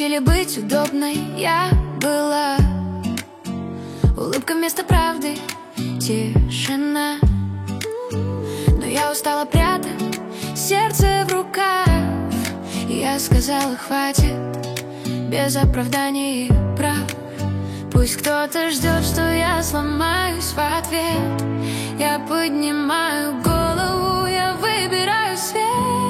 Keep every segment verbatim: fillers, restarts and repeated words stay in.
учили быть удобной я была. Улыбка вместо правды, тишина. Но я устала прятать сердце в рукав. Я сказала, хватит, без оправданий и прав. Пусть кто-то ждет, что я сломаюсь в ответ. Я поднимаю голову, я выбираю свет.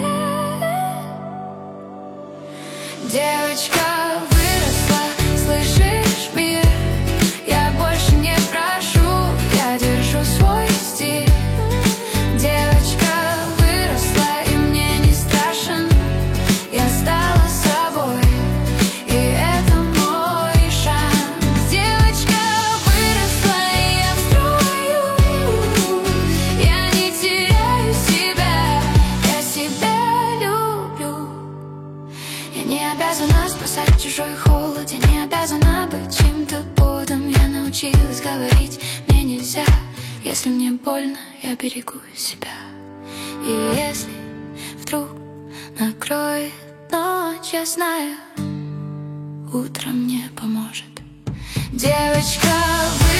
Девочка выросла, слышишь мир? Я больше не прошу, я держу свой стиль. Девочка выросла, и мне не страшен. Я стала собой, и это мой шанс. Девочка выросла, и я строю. Я не теряю себя, я себя люблю. Я не обязана спасать чужой холод, я не обязана быть чьим-то подом. Я научилась говорить, мне нельзя. Если мне больно, я берегу себя. И если вдруг накроет ночь, я знаю, утро мне поможет. Девочка